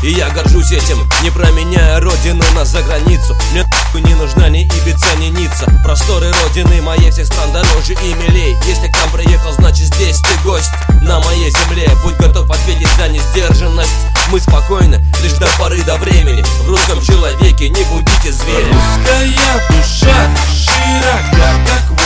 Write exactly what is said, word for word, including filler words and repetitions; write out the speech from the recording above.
и я горжусь этим, не променяя родину на заграницу. Мне не нужна ни Ибица, ни Ницца. Просторы родины моей всех стран дороже и милей. Если к нам приехал, значит здесь ты гость на моей земле. Будь готов ответить за несдержанность. Мы спокойны лишь до поры до времени. В русском человеке не будите зверя. Русская душа широка, как